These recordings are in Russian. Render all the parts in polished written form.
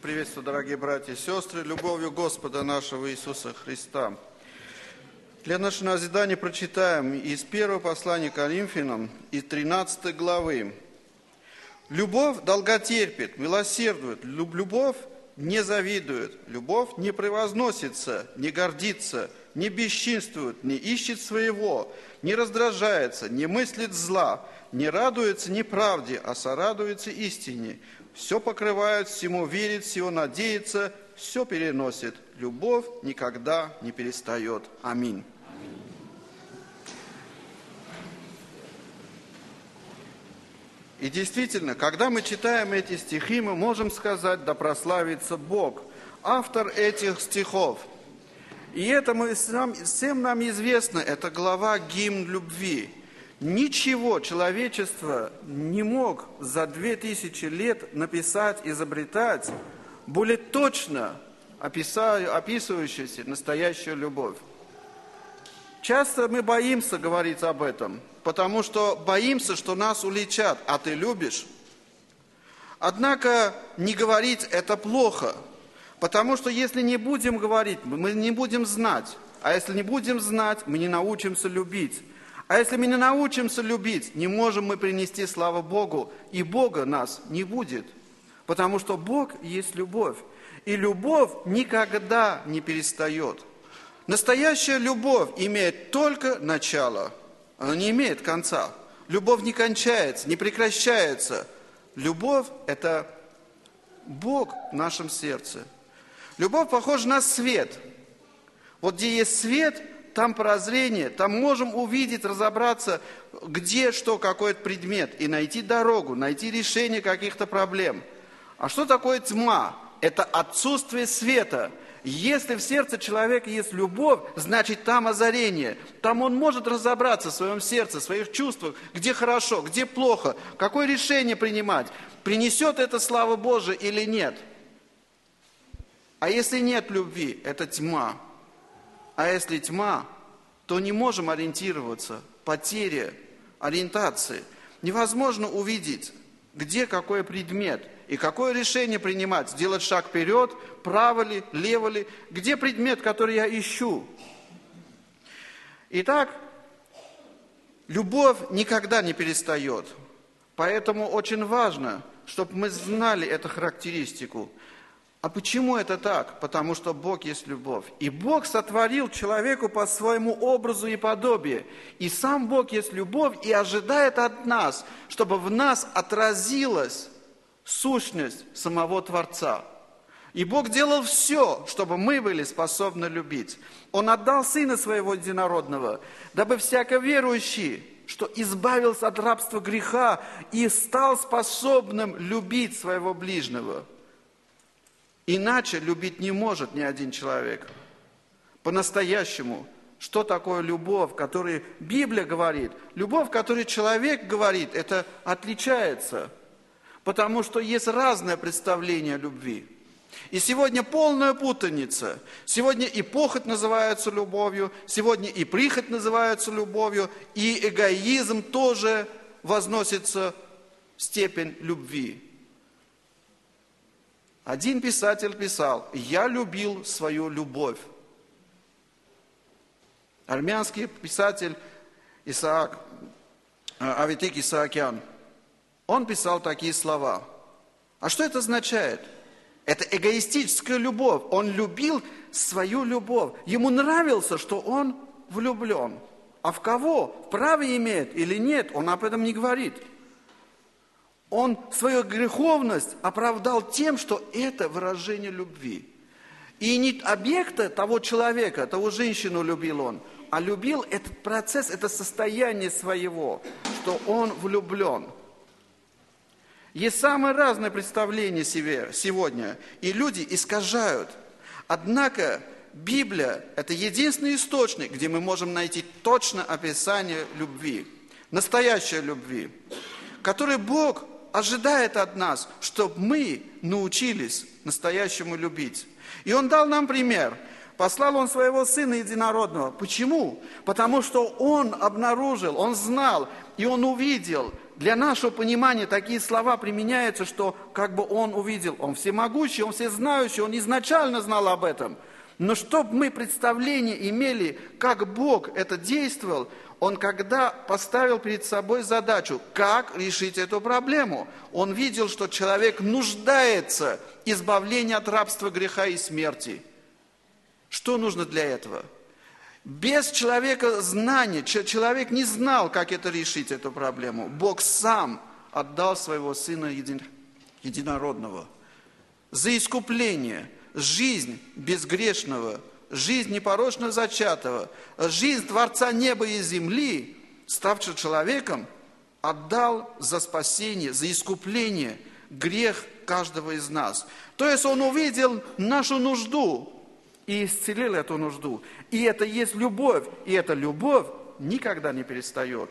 Приветствую, дорогие братья и сестры, любовью Господа нашего Иисуса Христа. Для нашего назидания прочитаем из первого послания к Коринфянам, из 13 главы. «Любовь долготерпит, милосердует, любовь не завидует, любовь не превозносится, не гордится, не бесчинствует, не ищет своего, не раздражается, не мыслит зла, не радуется неправде, а сорадуется истине. Все покрывает, всему верит, всего надеется, все переносит. Любовь никогда не перестает». Аминь. И действительно, когда мы читаем эти стихи, мы можем сказать: «Да прославится Бог», автор этих стихов. И это всем нам известно, это глава «Гимн любви». Ничего человечество не мог за 2000 лет написать, изобретать, более точно описывающуюся настоящую любовь. Часто мы боимся говорить об этом, потому что боимся, что нас уличат. А ты любишь? Однако не говорить – это плохо, потому что если не будем говорить, мы не будем знать. А если не будем знать, мы не научимся любить. А если мы не научимся любить, не можем мы принести славу Богу, и Бога нас не будет. Потому что Бог есть любовь, и любовь никогда не перестает. Настоящая любовь имеет только начало, она не имеет конца. Любовь не кончается, не прекращается. Любовь – это Бог в нашем сердце. Любовь похожа на свет. Вот где есть свет, там прозрение, там можем увидеть, разобраться, где что, какой предмет, и найти дорогу, найти решение каких-то проблем. А что такое тьма? Это отсутствие света. Если в сердце человека есть любовь, значит там озарение. Там он может разобраться в своем сердце, в своих чувствах, где хорошо, где плохо, какое решение принимать, принесет это славу Божию или нет. А если нет любви, это тьма. А если тьма, то не можем ориентироваться, потеря ориентации. Невозможно увидеть, где какой предмет и какое решение принимать, сделать шаг вперед, право ли, лево ли, где предмет, который я ищу. Итак, любовь никогда не перестает, поэтому очень важно, чтобы мы знали эту характеристику. А почему это так? Потому что Бог есть любовь. И Бог сотворил человеку по своему образу и подобию. И сам Бог есть любовь и ожидает от нас, чтобы в нас отразилась сущность самого Творца. И Бог делал все, чтобы мы были способны любить. Он отдал Сына Своего Единородного, дабы всякий верующий, что избавился от рабства греха и стал способным любить своего ближнего. Иначе любить не может ни один человек. По-настоящему, что такое любовь, которой Библия говорит? Любовь, которой человек говорит, это отличается. Потому что есть разное представление о любви. И сегодня полная путаница. Сегодня и похоть называется любовью, сегодня и прихоть называется любовью, и эгоизм тоже возносится в степень любви. Один писатель писал: «Я любил свою любовь». Армянский писатель Аветик Исаакян, он писал такие слова. А что это означает? Это эгоистическая любовь. Он любил свою любовь. Ему нравилось, что он влюблен. А в кого? Право имеет или нет, он об этом не говорит. Он свою греховность оправдал тем, что это выражение любви. И не объекта того человека, того женщину любил он, а любил этот процесс, это состояние своего, что он влюблен. Есть самые разные представления сегодня, и люди искажают. Однако Библия – это единственный источник, где мы можем найти точное описание любви, настоящей любви, которой Бог ожидает от нас, чтобы мы научились настоящему любить. И Он дал нам пример. Послал Он Своего Сына Единородного. Почему? Потому что Он обнаружил, Он знал, и Он увидел, для нашего понимания такие слова применяются, что как бы он увидел, он всемогущий, он всезнающий, он изначально знал об этом. Но чтобы мы представление имели, как Бог это действовал, Он когда поставил перед собой задачу, как решить эту проблему. Он видел, что человек нуждается в избавлении от рабства, греха и смерти. Что нужно для этого? Без человека знания, человек не знал, как это решить, эту проблему. Бог сам отдал своего Сына Единородного за искупление, жизнь безгрешного, жизнь непорочно зачатого, жизнь Творца неба и земли, ставшего человеком, отдал за спасение, за искупление грех каждого из нас. То есть Он увидел нашу нужду и исцелил эту нужду. И это есть любовь, и эта любовь никогда не перестает.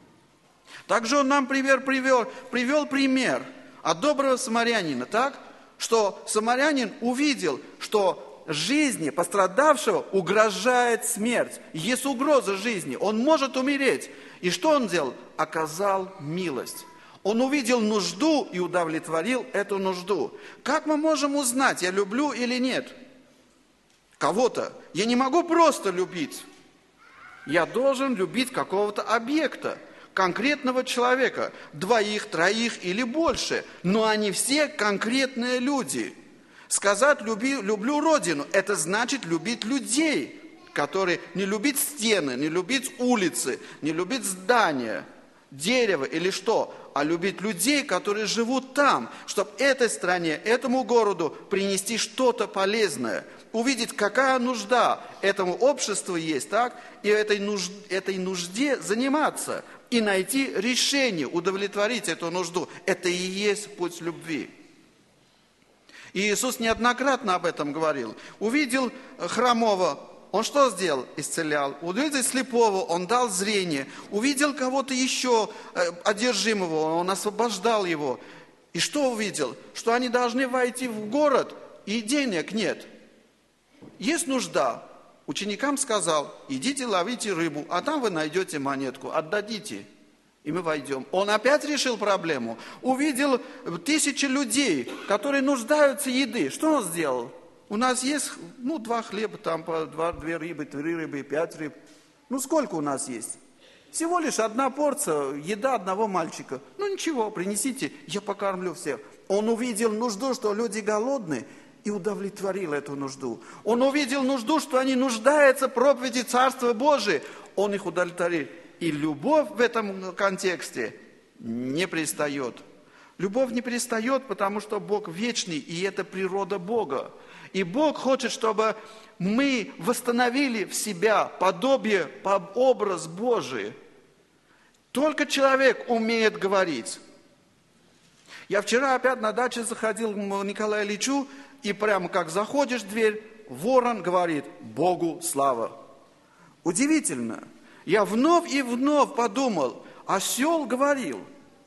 Также Он нам привел пример от доброго самарянина, так? Что самарянин увидел, что жизни пострадавшего угрожает смерть. Есть угроза жизни, он может умереть. И что он делал? Оказал милость. Он увидел нужду и удовлетворил эту нужду. Как мы можем узнать, я люблю или нет? Кого-то. Я не могу просто любить. Я должен любить какого-то объекта, конкретного человека, 2, 3 или больше. Но они все конкретные люди. Сказать «люблю Родину» – это значит любить людей, которые не любить стены, не любить улицы, не любить здания, дерево или что, а любить людей, которые живут там, чтобы этой стране, этому городу принести что-то полезное, увидеть, какая нужда этому обществу есть, так, и этой нужде заниматься, и найти решение, удовлетворить эту нужду. Это и есть путь любви. И Иисус неоднократно об этом говорил. Увидел хромого, Он что сделал? Исцелял. Увидел слепого, Он дал зрение. Увидел кого-то еще одержимого, Он освобождал его. И что увидел? Что они должны войти в город, и денег нет. Есть нужда. Ученикам сказал: идите ловите рыбу, а там вы найдете монетку, отдадите. И мы войдем. Он опять решил проблему. Увидел 1000 людей, которые нуждаются в еды. Что он сделал? У нас есть 2 хлеба, там 2 рыбы, 3 рыбы, 5 рыб. Сколько у нас есть? Всего лишь 1 порция, еда одного мальчика. Ничего, принесите, я покормлю всех. Он увидел нужду, что люди голодные, и удовлетворил эту нужду. Он увидел нужду, что они нуждаются в проповеди Царства Божия. Он их удовлетворил. И любовь в этом контексте не перестает. Любовь не перестает, потому что Бог вечный, и это природа Бога. И Бог хочет, чтобы мы восстановили в себя подобие, образ Божий. Только человек умеет говорить. Я вчера опять на даче заходил к Николаю Ильичу, и прямо как заходишь в дверь, ворон говорит: Богу слава. Удивительно. Я вновь и вновь подумал, осел говорил,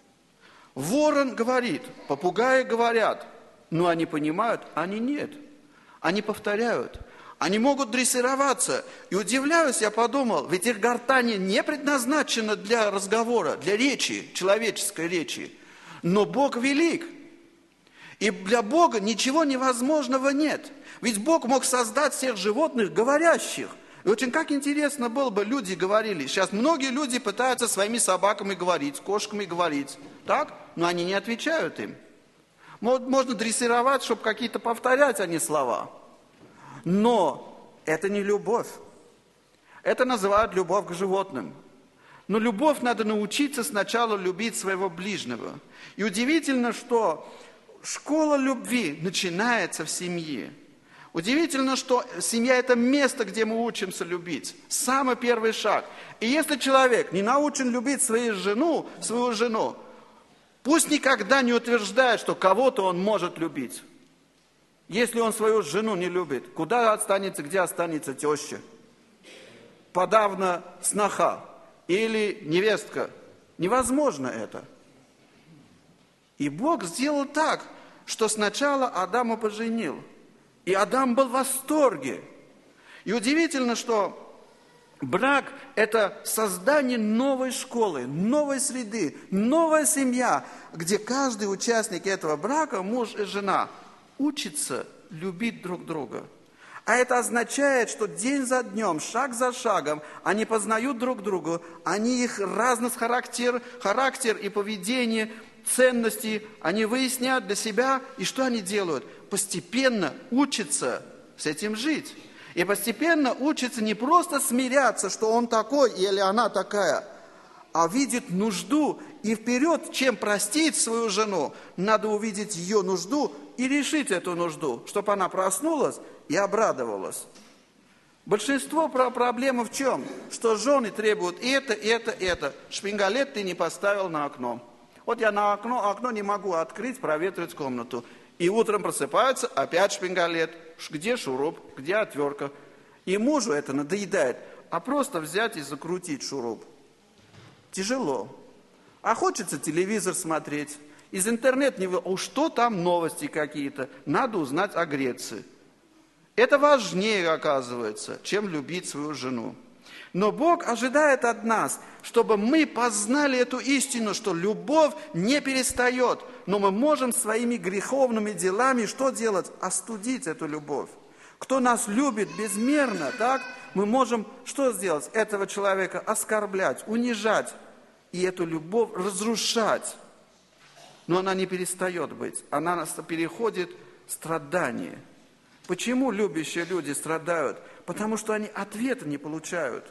ворон говорит, попугаи говорят, но они понимают, они нет. Они повторяют, они могут дрессироваться. И удивляюсь, я подумал, ведь их гортань не предназначена для разговора, для речи, человеческой речи. Но Бог велик. И для Бога ничего невозможного нет. Ведь Бог мог создать всех животных говорящих. И очень как интересно было бы, люди говорили. Сейчас многие люди пытаются своими собаками говорить, кошками говорить. Так? Но они не отвечают им. Можно дрессировать, чтобы какие-то повторять, а не слова. Но это не любовь. Это называют любовь к животным. Но любовь надо научиться сначала любить своего ближнего. И удивительно, что школа любви начинается в семье. Удивительно, что семья – это место, где мы учимся любить. Самый первый шаг. И если человек не научен любить свою жену, пусть никогда не утверждает, что кого-то он может любить. Если он свою жену не любит, куда останется, где останется теща? Подавно сноха или невестка. Невозможно это. И Бог сделал так, что сначала Адама поженил. И Адам был в восторге. И удивительно, что Брак – это создание новой школы, новой среды, новая семья, где каждый участник этого брака, муж и жена, учится любить друг друга. А это означает, что день за днем, шаг за шагом, они познают друг друга, они их разный характер и поведение, ценности, они выясняют для себя, и что они делают? Постепенно учатся с этим жить. И постепенно учится не просто смиряться, что он такой или она такая, а видит нужду. И вперед, чем простить свою жену, надо увидеть ее нужду и решить эту нужду, чтобы она проснулась и обрадовалась. Большинство проблем в чем? Что жены требуют это. Шпингалет ты не поставил на окно. Вот я на окно не могу открыть, проветривать комнату. И утром просыпаются, опять шпингалет. Где шуруп, где отвертка? И мужу это надоедает. А просто взять и закрутить шуруп. Тяжело. А хочется телевизор смотреть. Из интернета что там новости какие-то. Надо узнать о Греции. Это важнее, оказывается, чем любить свою жену. Но Бог ожидает от нас, чтобы мы познали эту истину, что любовь не перестает. Но мы можем своими греховными делами что делать? Остудить эту любовь. Кто нас любит безмерно, так, мы можем что сделать? Этого человека оскорблять, унижать и эту любовь разрушать. Но она не перестает быть, она переходит в страдание. Почему любящие люди страдают? Потому что они ответа не получают.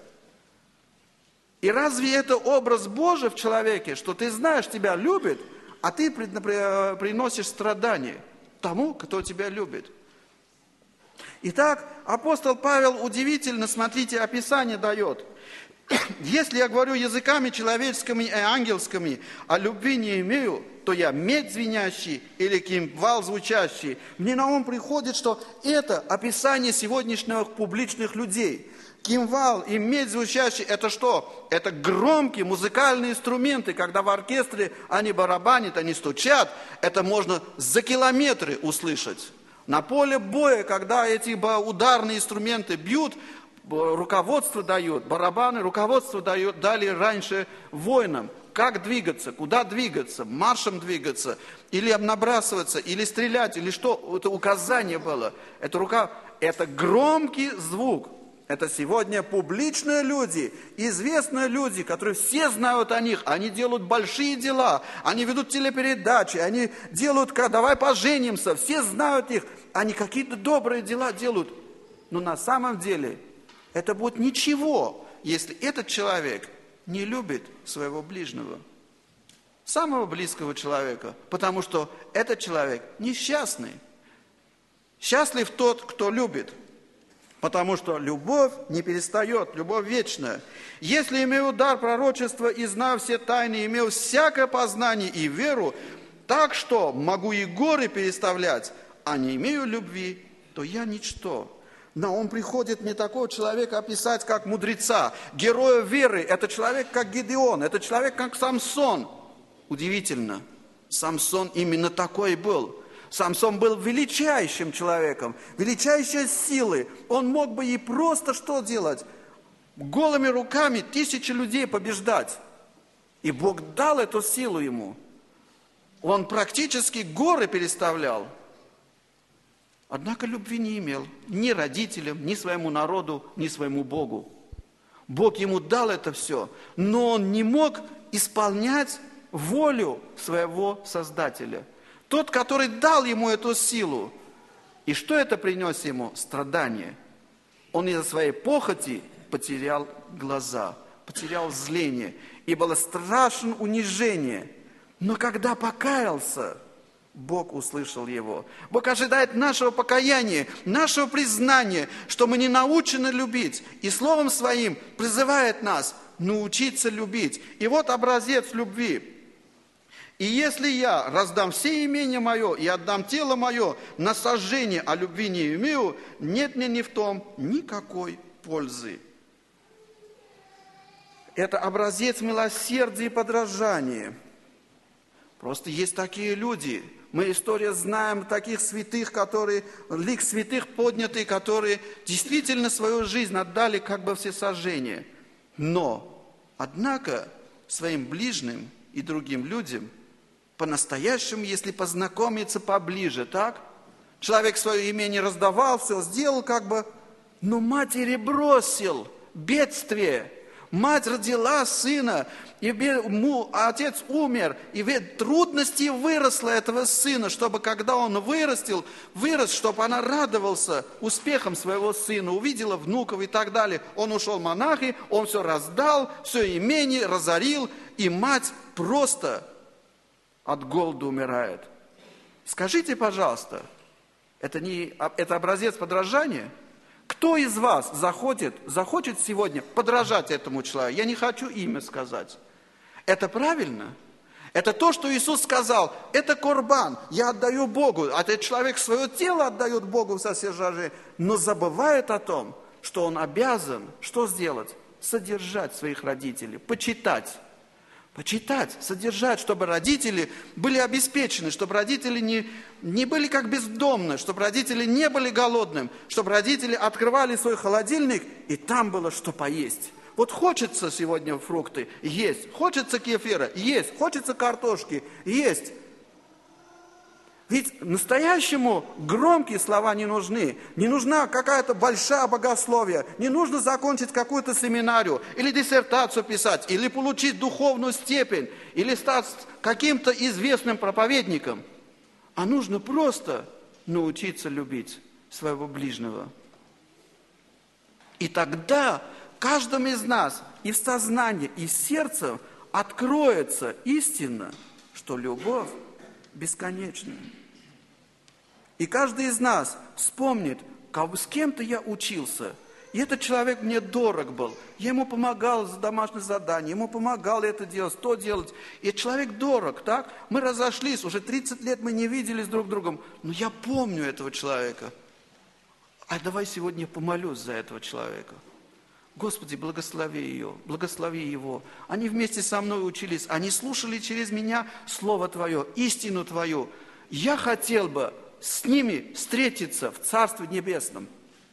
И разве это образ Божий в человеке, что ты знаешь, тебя любит, а ты приносишь страдания тому, кто тебя любит? Итак, апостол Павел удивительно, смотрите, описание дает. Если я говорю языками человеческими и ангельскими, а любви не имею, то я медь звенящий или кимвал звучащий. Мне на ум приходит, что это описание сегодняшних публичных людей. Кимвал и медь звучащий – это что? Это громкие музыкальные инструменты, когда в оркестре они барабанят, они стучат. Это можно за километры услышать. На поле боя, когда эти ударные инструменты бьют, руководство дают, барабаны руководство дали раньше воинам. Как двигаться, куда двигаться, маршем двигаться, или набрасываться, или стрелять, или что. Это указание было. Это громкий звук. Это сегодня публичные люди, известные люди, которые все знают о них. Они делают большие дела, они ведут телепередачи, они делают, давай поженимся, все знают их. Они какие-то добрые дела делают. Но на самом деле это будет ничего, если этот человек не любит своего ближнего, самого близкого человека, потому что этот человек несчастный. Счастлив тот, кто любит, потому что любовь не перестает, любовь вечная. Если имею дар пророчества и знаю все тайны, имею всякое познание и веру, так что могу и горы переставлять, а не имею любви, то я ничто. На ум приходит мне такого человека описать как мудреца, героя веры. Это человек как Гедеон, это человек как Самсон. Удивительно, Самсон именно такой был. Самсон был величайшим человеком, величайшей силой. Он мог бы и просто что делать? Голыми руками 1000 людей побеждать. И Бог дал эту силу ему. Он практически горы переставлял. Однако любви не имел ни родителям, ни своему народу, ни своему Богу. Бог ему дал это все, но он не мог исполнять волю своего Создателя. Тот, который дал ему эту силу. И что это принес ему? Страдания. Он из-за своей похоти потерял глаза, потерял зрение. И было страшное унижение. Но когда покаялся, Бог услышал его. Бог ожидает нашего покаяния, нашего признания, что мы не научены любить. И Словом Своим призывает нас научиться любить. И вот образец любви. И если я раздам все имение мое и отдам тело мое на сожжение, а любви не имею, нет мне ни в том никакой пользы. Это образец милосердия и подражания. Просто есть такие люди, Мы историю знаем таких святых, которые, лик святых поднятые, которые действительно свою жизнь отдали как бы всесожжение. Но, однако, своим ближним и другим людям, по-настоящему, если познакомиться поближе, так? Человек свое имение раздавал, все сделал как бы, но матери бросил бедствие. Мать родила сына, и отец умер, и в трудности выросла этого сына, чтобы когда он вырос, чтобы она радовался успехом своего сына, увидела внуков и так далее. Он ушел в монахи, он все раздал, все имение разорил, и мать просто от голода умирает. Скажите, пожалуйста, это образец подражания? Кто из вас захочет сегодня подражать этому человеку? Я не хочу имя сказать. Это правильно? Это то, что Иисус сказал. Это корбан. Я отдаю Богу. А этот человек свое тело отдает Богу в всесожжение, но забывает о том, что он обязан что сделать? Содержать своих родителей, почитать, содержать, чтобы родители были обеспечены, чтобы родители не были как бездомны, чтобы родители не были голодным, чтобы родители открывали свой холодильник, и там было что поесть. Вот хочется сегодня фрукты – есть, хочется кефира – есть, хочется картошки – есть. Ведь настоящему громкие слова не нужны. Не нужна какая-то большая богословие. Не нужно закончить какую-то семинарию, или диссертацию писать, или получить духовную степень, или стать каким-то известным проповедником. А нужно просто научиться любить своего ближнего. И тогда каждому из нас и в сознании, и в сердце откроется истина, что любовь бесконечна. И каждый из нас вспомнит, с кем-то я учился, и этот человек мне дорог был. Я ему помогал за домашнее задание, ему помогал это делать, то делать. И человек дорог, так? Мы разошлись, уже 30 лет мы не виделись друг с другом, но я помню этого человека. А давай сегодня помолюсь за этого человека. Господи, благослови ее, благослови его. Они вместе со мной учились, они слушали через меня Слово Твое, истину Твою. Я хотел бы с ними встретиться в Царстве Небесном.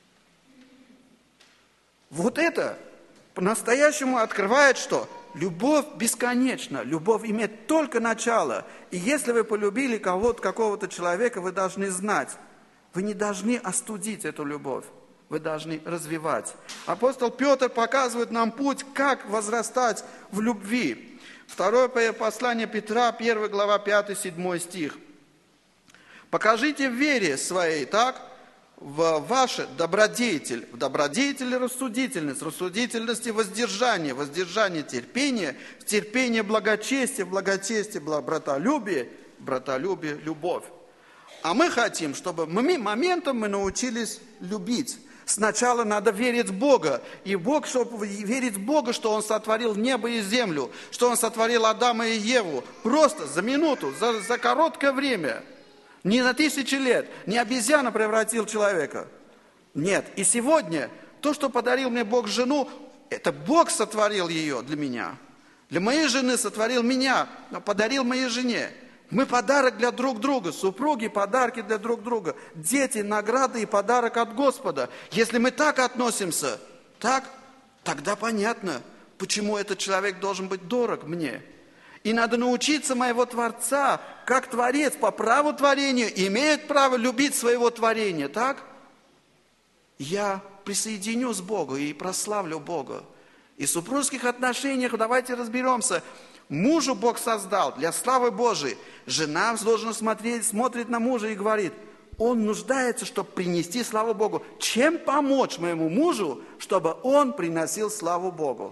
Вот это по-настоящему открывает, что любовь бесконечна, любовь имеет только начало. И если вы полюбили какого-то человека, вы должны знать, вы не должны остудить эту любовь, вы должны развивать. Апостол Петр показывает нам путь, как возрастать в любви. Второе послание Петра, 1 глава, 5-7 стих. Покажите в вере своей, так, в ваше добродетель, в добродетели рассудительность, в рассудительности воздержание, в воздержание терпение, в терпение благочестие, в благочестие братолюбие, в братолюбие любовь. А мы хотим, чтобы моментом мы научились любить. Сначала надо верить в Бога. И Бог, чтобы верить в Бога, что Он сотворил небо и землю, что Он сотворил Адама и Еву. Просто за минуту, за короткое время. Не на 1000 лет, не обезьяна превратил человека. Нет. И сегодня то, что подарил мне Бог жену, это Бог сотворил ее для меня. Для моей жены сотворил меня, подарил моей жене. Мы подарок для друг друга, супруги подарки для друг друга, дети награды и подарок от Господа. Если мы так относимся, тогда понятно, почему этот человек должен быть дорог мне. И надо научиться моего Творца, как Творец по праву творения имеет право любить своего творения, так? Я присоединюсь к Богу и прославлю Бога. И в супружеских отношениях давайте разберемся. Мужу Бог создал для славы Божией. Жена должна смотрит на мужа и говорит, он нуждается, чтобы принести славу Богу. Чем помочь моему мужу, чтобы он приносил славу Богу?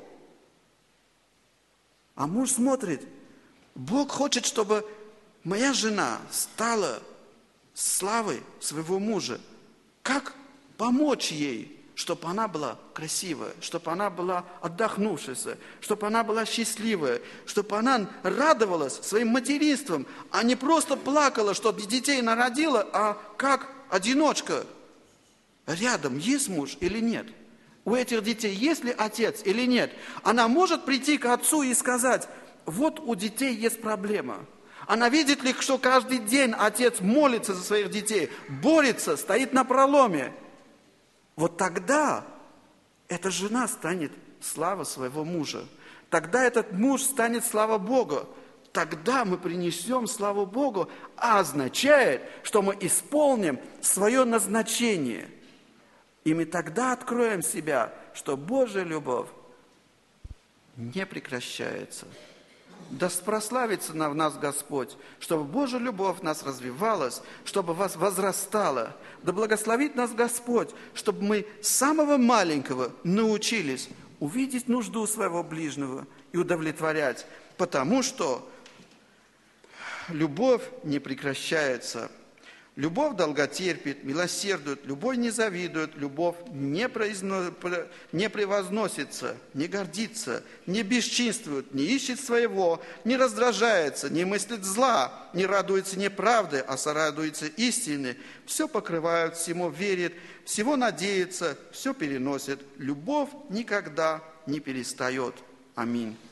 А муж смотрит, Бог хочет, чтобы моя жена стала славой своего мужа. Как помочь ей, чтобы она была красивая, чтобы она была отдохнувшаяся, чтобы она была счастливая, чтобы она радовалась своим материнством, а не просто плакала, что детей народила, а как одиночка. Рядом есть муж или нет? У этих детей есть ли отец или нет? Она может прийти к отцу и сказать, вот у детей есть проблема. Она видит ли, что каждый день отец молится за своих детей, борется, стоит на проломе? Вот тогда эта жена станет слава своего мужа. Тогда этот муж станет слава Бога. Тогда мы принесем славу Богу, а означает, что мы исполним свое назначение. И мы тогда откроем себя, что Божья любовь не прекращается. Да прославится в нас Господь, чтобы Божья любовь в нас развивалась, чтобы вас возрастала. Да благословит нас Господь, чтобы мы с самого маленького научились увидеть нужду своего ближнего и удовлетворять, потому что любовь не прекращается. Любовь долготерпит, милосердует, любовь не завидует, любовь не превозносится, не гордится, не бесчинствует, не ищет своего, не раздражается, не мыслит зла, не радуется неправды, а сорадуется истины. Все покрывает, всему верит, всего надеется, все переносит. Любовь никогда не перестает. Аминь.